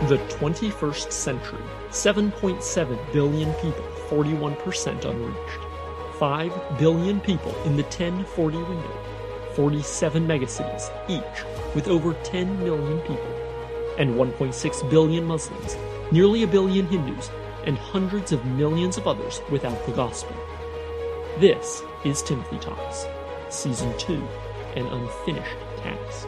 The 21st century, 7.7 billion people, 41% unreached. 5 billion people in the 1040 window, 47 megacities, each with over 10 million people. And 1.6 billion Muslims, nearly a billion Hindus, and hundreds of millions of others without the gospel. This is Timothy Talks, Season 2, An Unfinished Task.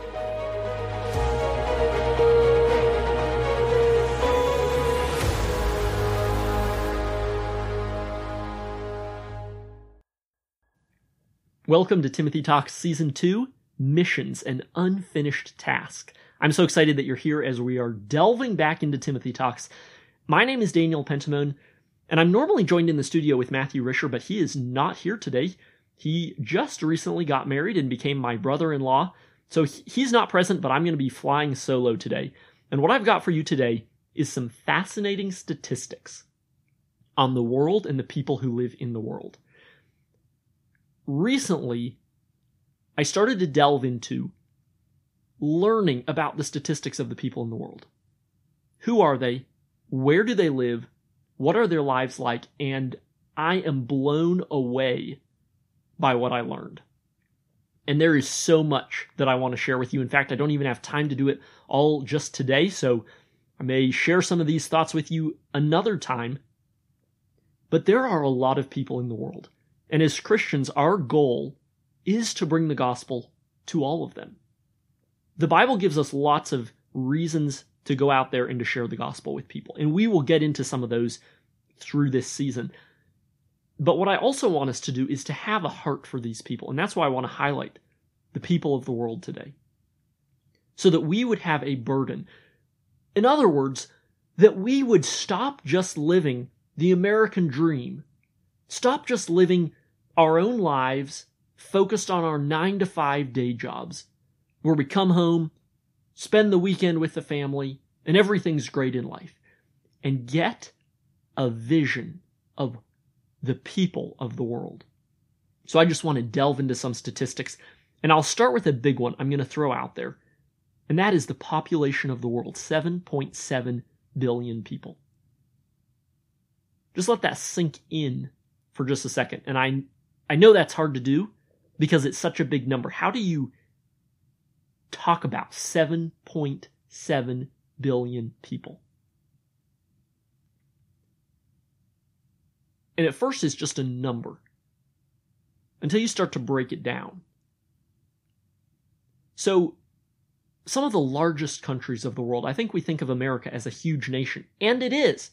Welcome to Timothy Talks Season 2, Missions, An Unfinished Task. I'm so excited that you're here as we are delving back into Timothy Talks. My name is Daniel Pentamone, and I'm normally joined in the studio with Matthew Risher, but he is not here today. He just recently got married and became my brother-in-law, so he's not present, but I'm going to be flying solo today. And what I've got for you today is some fascinating statistics on the world and the people who live in the world. Recently, I started to delve into learning about the statistics of the people in the world. Who are they? Where do they live? What are their lives like? And I am blown away by what I learned. And there is so much that I want to share with you. In fact, I don't even have time to do it all just today, so I may share some of these thoughts with you another time. But there are a lot of people in the world. And as Christians, our goal is to bring the gospel to all of them. The Bible gives us lots of reasons to go out there and to share the gospel with people. And we will get into some of those through this season. But what I also want us to do is to have a heart for these people. And that's why I want to highlight the people of the world today. So that we would have a burden. In other words, that we would stop just living the American dream. Stop just living our own lives focused on our 9-to-5 day jobs, where we come home, spend the weekend with the family, and everything's great in life, and get a vision of the people of the world. So I just want to delve into some statistics, and I'll start with a big one I'm going to throw out there, and that is the population of the world, 7.7 billion people. Just let that sink in for just a second, and I know that's hard to do because it's such a big number. How do you talk about 7.7 billion people? And at first it's just a number until you start to break it down. So some of the largest countries of the world, I think we think of America as a huge nation, and it is.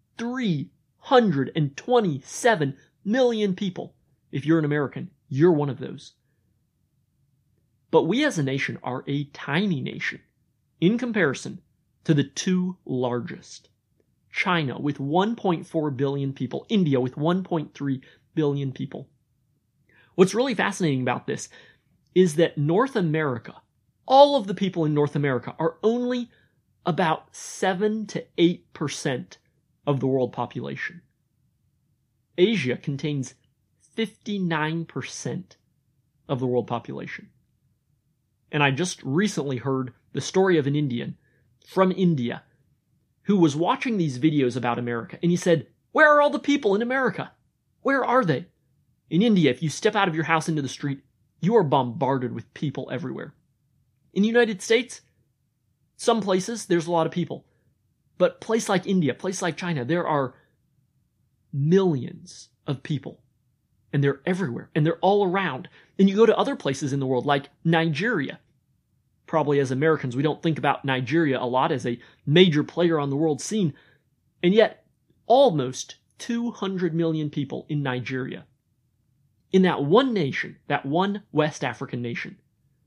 327 million people. If you're an American, you're one of those. But we as a nation are a tiny nation in comparison to the two largest. China with 1.4 billion people, India with 1.3 billion people. What's really fascinating about this is that North America, all of the people in North America are only about 7 to 8% of the world population. Asia contains 59% of the world population. And I just recently heard the story of an Indian from India who was watching these videos about America, and he said, "Where are all the people in America? Where are they?" In India, if you step out of your house into the street, you are bombarded with people everywhere. In the United States, some places, there's a lot of people. But place like India, place like China, there are millions of people. And they're everywhere. And they're all around. And you go to other places in the world, like Nigeria. Probably as Americans, we don't think about Nigeria a lot as a major player on the world scene. And yet, almost 200 million people in Nigeria. In that one nation, that one West African nation.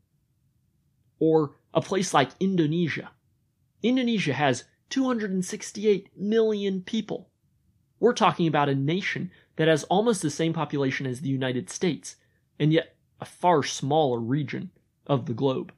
Or a place like Indonesia. Indonesia has 268 million people. We're talking about a nation that has almost the same population as the United States, and yet a far smaller region of the globe.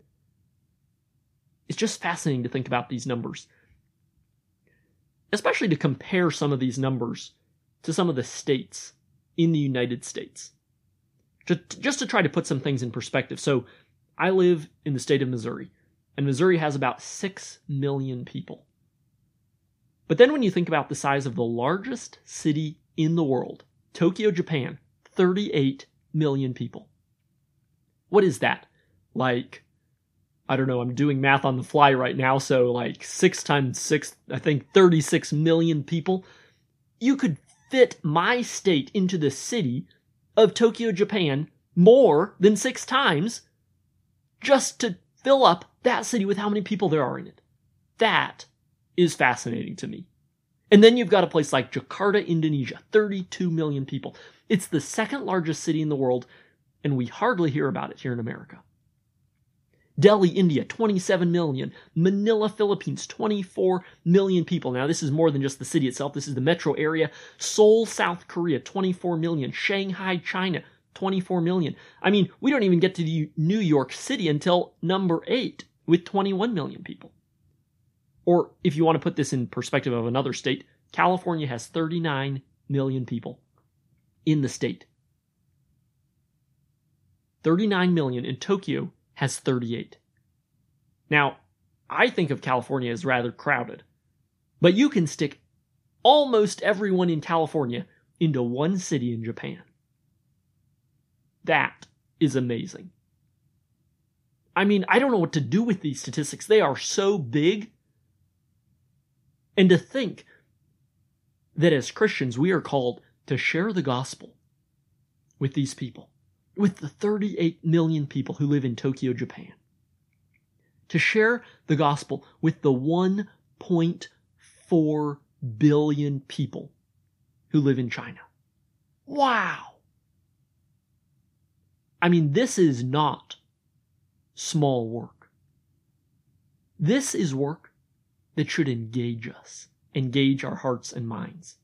It's just fascinating to think about these numbers, especially to compare some of these numbers to some of the states in the United States. Just to try to put some things in perspective. So I live in the state of Missouri. and Missouri has about 6 million people. But then when you think about the size of the largest city in the world, Tokyo, Japan, 38 million people. What is that? Like, I don't know, I'm doing math on the fly right now, so like 6 times 6, I think 36 million people. You could fit my state into the city of Tokyo, Japan, more than 6 times just to fill up that city with how many people there are in it. That is fascinating to me. And then you've got a place like Jakarta, Indonesia, 32 million people. It's the second largest city in the world, and we hardly hear about it here in America. Delhi, India, 27 million. Manila, Philippines, 24 million people. Now, this is more than just the city itself. This is the metro area. Seoul, South Korea, 24 million. Shanghai, China, 24 million. I mean, we don't even get to New York City until number 8 with 21 million people. Or if you want to put this in perspective of another state, California has 39 million people in the state. 39 million, and Tokyo has 38. Now, I think of California as rather crowded, but you can stick almost everyone in California into one city in Japan. That is amazing. I mean, I don't know what to do with these statistics. They are so big. And to think that as Christians, we are called to share the gospel with these people, with the 38 million people who live in Tokyo, Japan. To share the gospel with the 1.4 billion people who live in China. Wow! I mean, this is not small work. This is work that should engage us, engage our hearts and minds.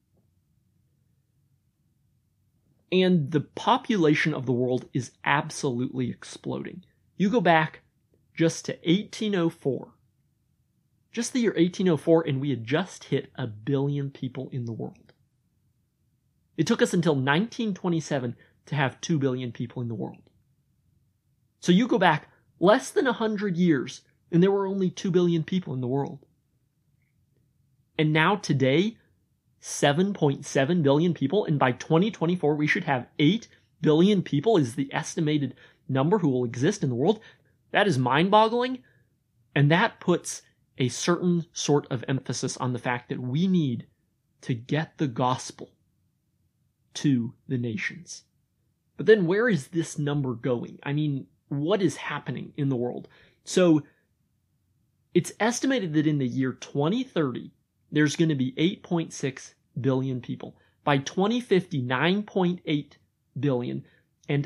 And the population of the world is absolutely exploding. You go back just to 1804, just the year 1804, and we had just hit 1 billion people in the world. It took us until 1927 to have 2 billion people in the world. So you go back less than 100 years, and there were only 2 billion people in the world. And now today, 7.7 billion people, and by 2024 we should have 8 billion people is the estimated number who will exist in the world. That is mind-boggling, and that puts a certain sort of emphasis on the fact that we need to get the gospel to the nations. But then where is this number going? I mean, what is happening in the world? So it's estimated that in the year 2030, there's going to be 8.6 billion people. By 2050, 9.8 billion, and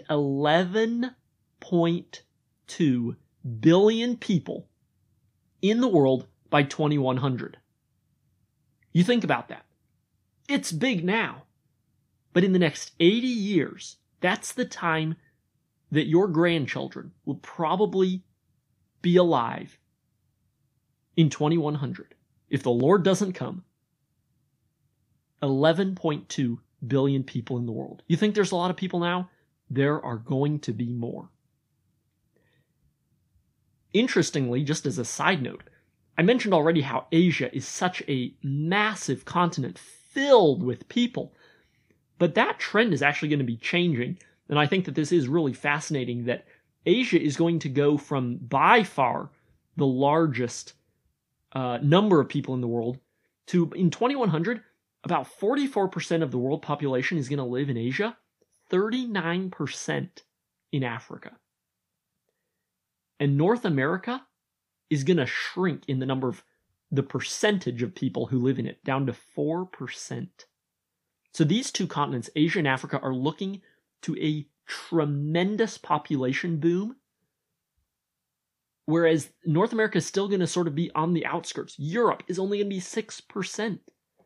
11.2 billion people in the world by 2100. You think about that. It's big now. But in the next 80 years, that's the time that your grandchildren will probably be alive in 2100. If the Lord doesn't come, 11.2 billion people in the world. You think there's a lot of people now? There are going to be more. Interestingly, just as a side note, I mentioned already how Asia is such a massive continent filled with people. But that trend is actually going to be changing, and I think that this is really fascinating that Asia is going to go from by far the largest number of people in the world to, in 2100, about 44% of the world population is going to live in Asia, 39% in Africa. And North America is going to shrink in the number of the percentage of people who live in it, down to 4%. So these two continents, Asia and Africa, are looking to a tremendous population boom, whereas North America is still going to sort of be on the outskirts. Europe is only going to be 6%.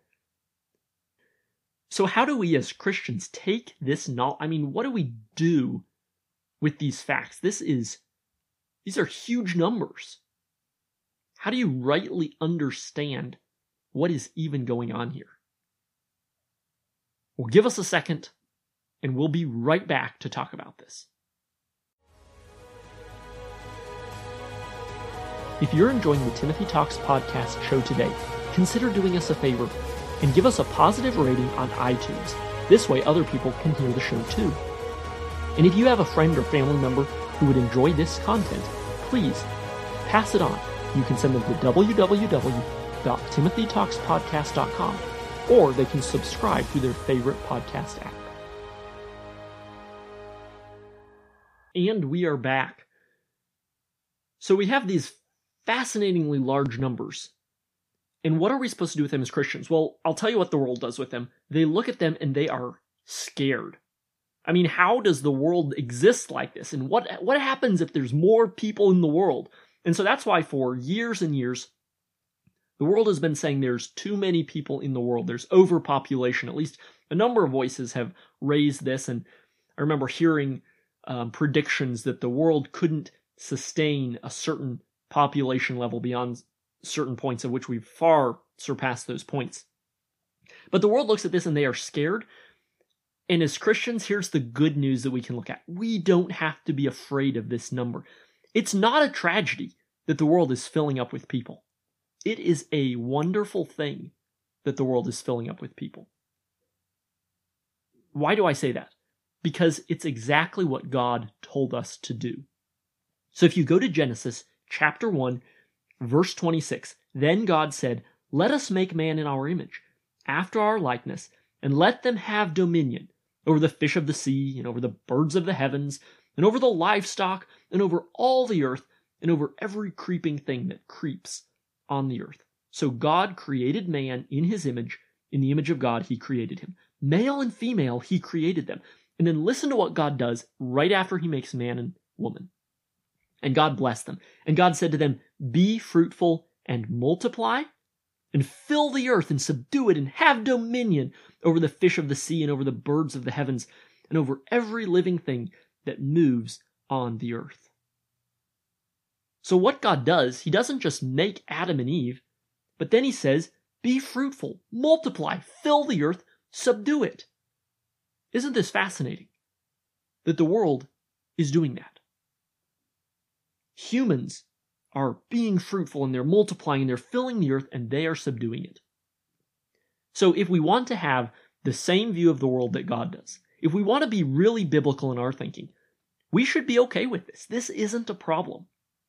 So how do we as Christians take this knowledge? I mean, what do we do with these facts? These are huge numbers. How do you rightly understand what is even going on here? Well, give us a second, and we'll be right back to talk about this. If you're enjoying the Timothy Talks podcast show today, consider doing us a favor and give us a positive rating on iTunes. This way other people can hear the show too. And if you have a friend or family member who would enjoy this content, please pass it on. You can send them to www.timothytalkspodcast.com, or they can subscribe through their favorite podcast app. And we are back. So we have these fascinatingly large numbers. And what are we supposed to do with them as Christians? Well, I'll tell you what the world does with them. They look at them and they are scared. I mean, how does the world exist like this? And what happens if there's more people in the world? And so that's why for years and years, the world has been saying there's too many people in the world. There's overpopulation. At least a number of voices have raised this. And I remember hearing predictions that the world couldn't sustain a certain population level beyond certain points, of which we've far surpassed those points. But the world looks at this and they are scared. And as Christians, here's the good news that we can look at. We don't have to be afraid of this number. It's not a tragedy that the world is filling up with people. It is a wonderful thing that the world is filling up with people. Why do I say that? Because it's exactly what God told us to do. So if you go to Genesis chapter 1, verse 26, then God said, "Let us make man in our image, after our likeness, and let them have dominion over the fish of the sea, and over the birds of the heavens, and over the livestock, and over all the earth, and over every creeping thing that creeps on the earth." So God created man in his image. In the image of God, he created him. Male and female, he created them. And then listen to what God does right after he makes man and woman. And God blessed them. And God said to them, "Be fruitful and multiply, and fill the earth and subdue it, and have dominion over the fish of the sea, and over the birds of the heavens, and over every living thing that moves on the earth." So what God does, he doesn't just make Adam and Eve, but then he says, "Be fruitful, multiply, fill the earth, subdue it." Isn't this fascinating? That the world is doing that. Humans are being fruitful, and they're multiplying, and they're filling the earth, and they are subduing it. So if we want to have the same view of the world that God does, if we want to be really biblical in our thinking, we should be okay with this. This isn't a problem.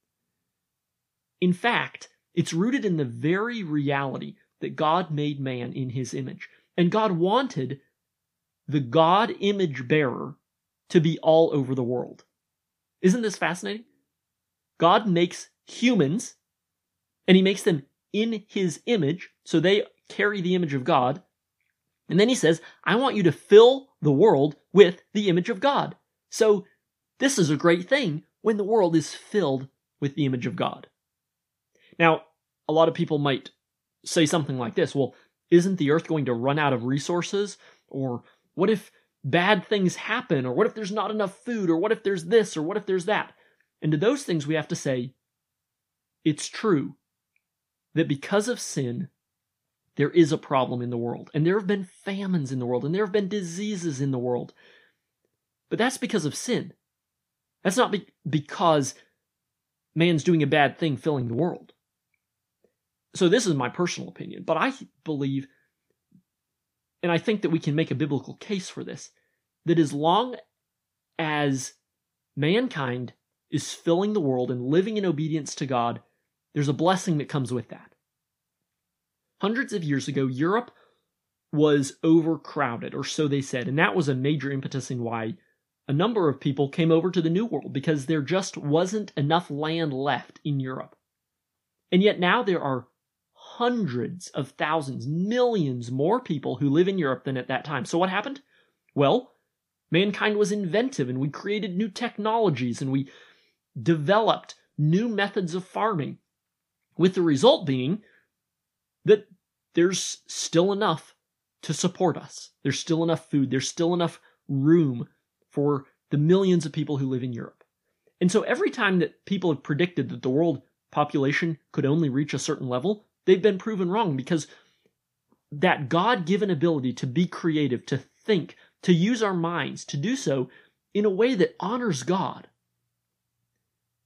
In fact, it's rooted in the very reality that God made man in his image. And God wanted the God image bearer to be all over the world. Isn't this fascinating? God makes humans, and he makes them in his image, so they carry the image of God. And then he says, "I want you to fill the world with the image of God." So this is a great thing when the world is filled with the image of God. Now, a lot of people might say something like this, well, isn't the earth going to run out of resources? Or what if bad things happen? Or what if there's not enough food? Or what if there's this? Or what if there's that? And to those things we have to say, it's true that because of sin, there is a problem in the world. And there have been famines in the world. And there have been diseases in the world. But that's because of sin. That's not because man's doing a bad thing filling the world. So this is my personal opinion. But I believe, and I think that we can make a biblical case for this, that as long as mankind is filling the world and living in obedience to God, there's a blessing that comes with that. Hundreds of years ago, Europe was overcrowded, or so they said, and that was a major impetus in why a number of people came over to the New World, because there just wasn't enough land left in Europe. And yet now there are hundreds of thousands, millions more people who live in Europe than at that time. So what happened? Well, mankind was inventive, and we created new technologies, and we developed new methods of farming, with the result being that there's still enough to support us. There's still enough food. There's still enough room for the millions of people who live in Europe. And so every time that people have predicted that the world population could only reach a certain level, they've been proven wrong, because that God-given ability to be creative, to think, to use our minds, to do so in a way that honors God,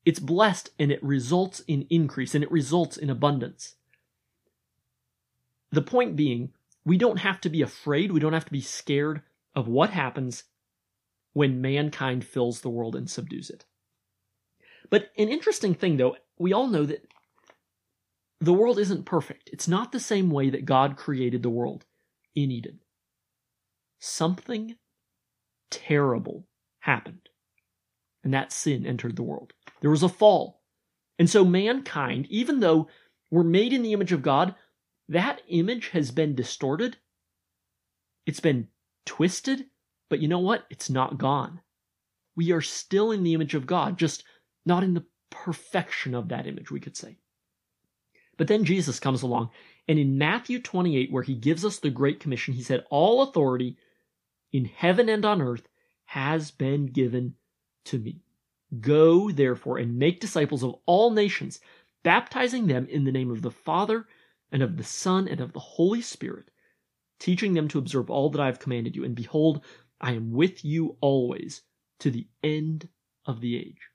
It's blessed, and it results in increase, and it results in abundance. The point being, we don't have to be afraid, we don't have to be scared of what happens when mankind fills the world and subdues it. But an interesting thing, though, we all know that the world isn't perfect. It's not the same way that God created the world in Eden. Something terrible happened, and that sin entered the world. There was a fall. And so mankind, even though we're made in the image of God, that image has been distorted. It's been twisted, but you know what? It's not gone. We are still in the image of God, just not in the perfection of that image, we could say. But then Jesus comes along, and in Matthew 28, where he gives us the Great Commission, he said, "All authority in heaven and on earth has been given to me. Go, therefore, and make disciples of all nations, baptizing them in the name of the Father and of the Son and of the Holy Spirit, teaching them to observe all that I have commanded you. And behold, I am with you always to the end of the age."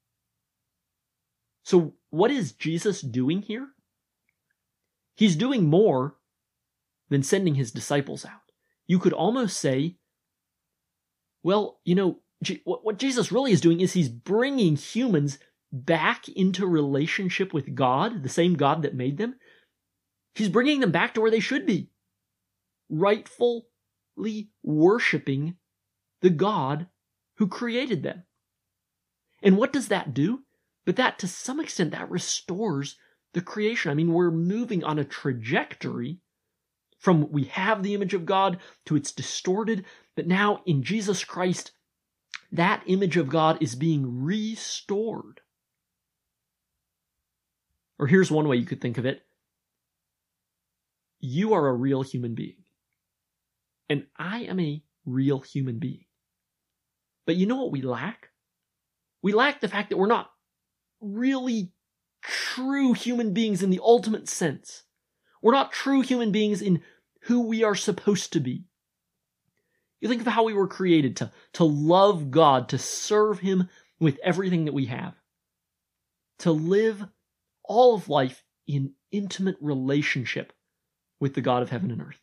So what is Jesus doing here? He's doing more than sending his disciples out. You could almost say, well, what Jesus really is doing is he's bringing humans back into relationship with God, the same God that made them. He's bringing them back to where they should be, rightfully worshiping the God who created them. And what does that do? But that, to some extent, that restores the creation. I mean, we're moving on a trajectory from we have the image of God to it's distorted, but now in Jesus Christ, that image of God is being restored. Or here's one way you could think of it. You are a real human being, and I am a real human being. But you know what we lack? We lack the fact that we're not really true human beings in the ultimate sense. We're not true human beings in who we are supposed to be. You think of how we were created to love God, to serve him with everything that we have, to live all of life in intimate relationship with the God of heaven and earth.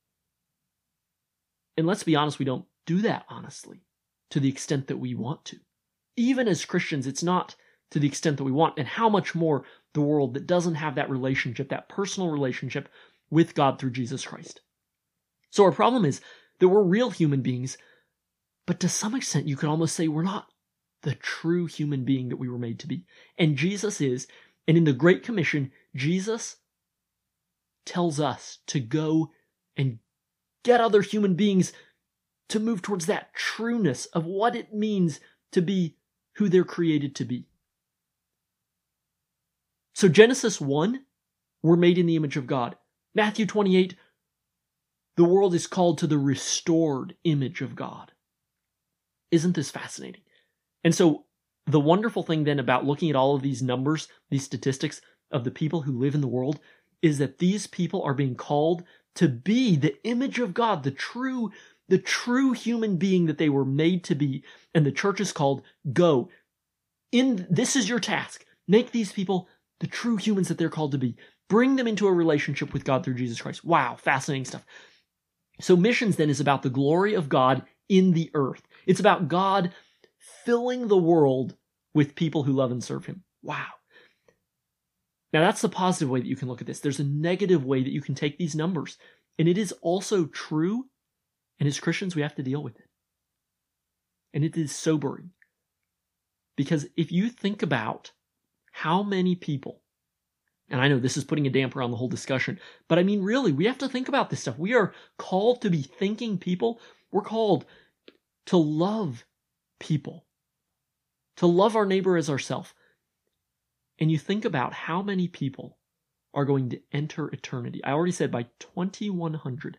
And let's be honest, we don't do that honestly to the extent that we want to. Even as Christians, it's not to the extent that we want, and how much more the world that doesn't have that relationship, that personal relationship with God through Jesus Christ. So our problem is that we're real human beings, but to some extent you could almost say we're not the true human being that we were made to be. And Jesus is, and in the Great Commission, Jesus tells us to go and get other human beings to move towards that trueness of what it means to be who they're created to be. So Genesis 1, we're made in the image of God. Matthew 28, the world is called to the restored image of God. Isn't this fascinating? And so the wonderful thing then about looking at all of these numbers, these statistics of the people who live in the world, is that these people are being called to be the image of God, the true human being that they were made to be. And the church is called, go. This is your task. Make these people the true humans that they're called to be. Bring them into a relationship with God through Jesus Christ. Wow, fascinating stuff. So missions then is about the glory of God in the earth. It's about God filling the world with people who love and serve him. Wow. Now that's the positive way that you can look at this. There's a negative way that you can take these numbers. And it is also true, and as Christians we have to deal with it. And it is sobering. Because if you think about how many people, and I know this is putting a damper on the whole discussion, but I mean really, we have to think about this stuff. We are called to be thinking people. We're called to love people, to love our neighbor as ourselves. And you think about how many people are going to enter eternity. I already said by 2100,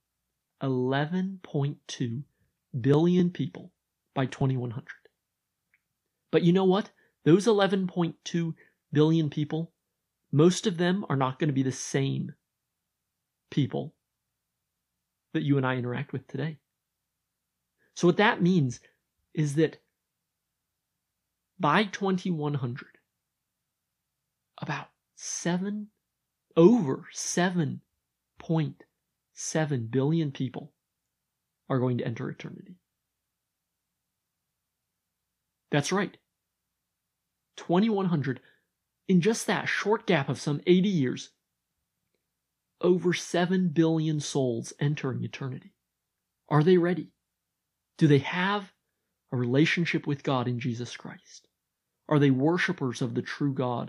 11.2 billion people by 2100. But you know what? Those 11.2 billion people, most of them are not going to be the same people that you and I interact with today. So what that means is that by 2100, about over 7.7 billion people are going to enter eternity. That's right. 2100, in just that short gap of some 80 years, over 7 billion souls entering eternity. Are they ready? Do they have a relationship with God in Jesus Christ? Are they worshipers of the true God?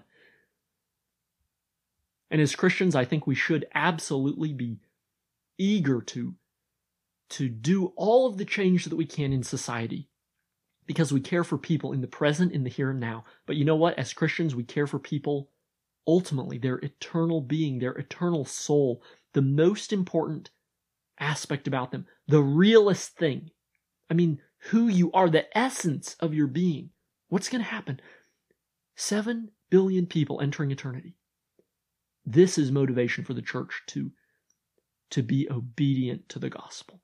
And as Christians, I think we should absolutely be eager to do all of the change that we can in society, because we care for people in the present, in the here and now. But you know what? As Christians, we care for people, ultimately, their eternal being, their eternal soul, the most important aspect about them, the realest thing. I mean, who you are, the essence of your being. What's going to happen? 7 billion people entering eternity. This is motivation for the church to be obedient to the gospel.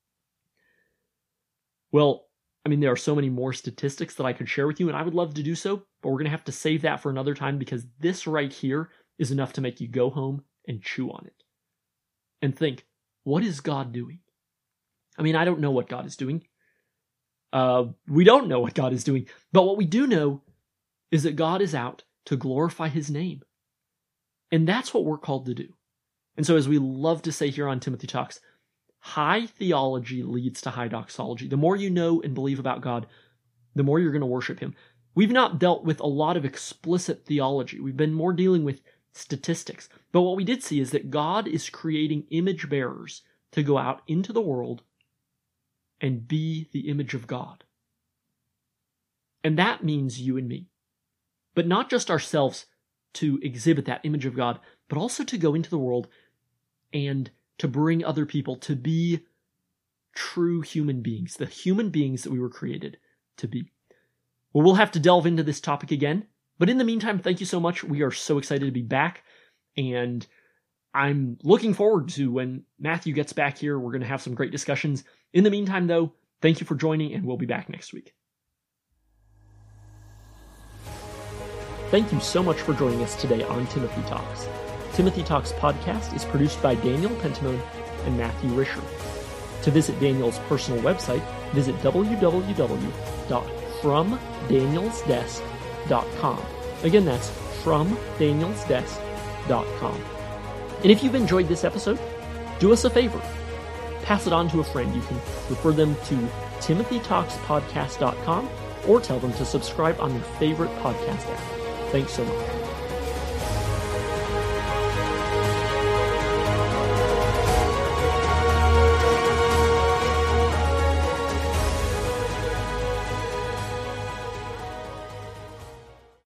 Well, I mean, there are so many more statistics that I could share with you, and I would love to do so, but we're going to have to save that for another time, because this right here is enough to make you go home and chew on it. And think, what is God doing? I mean, I don't know what God is doing. We don't know what God is doing, but what we do know is that God is out to glorify His name. And that's what we're called to do. And so, as we love to say here on Timothy Talks, high theology leads to high doxology. The more you know and believe about God, the more you're going to worship Him. We've not dealt with a lot of explicit theology. We've been more dealing with statistics. But what we did see is that God is creating image bearers to go out into the world and be the image of God. And that means you and me. But not just ourselves to exhibit that image of God, but also to go into the world and to bring other people to be true human beings, the human beings that we were created to be. Well, we'll have to delve into this topic again, but in the meantime, thank you so much. We are so excited to be back, and I'm looking forward to when Matthew gets back here. We're going to have some great discussions. In the meantime, though, thank you for joining, and we'll be back next week. Thank you so much for joining us today on Timothy Talks. Timothy Talks podcast is produced by Daniel Pentamone and Matthew Risher. To visit Daniel's personal website, visit www.fromdanielsdesk.com. Again, that's fromdanielsdesk.com. And if you've enjoyed this episode, do us a favor. Pass it on to a friend. You can refer them to timothytalkspodcast.com or tell them to subscribe on your favorite podcast app. Thanks so much.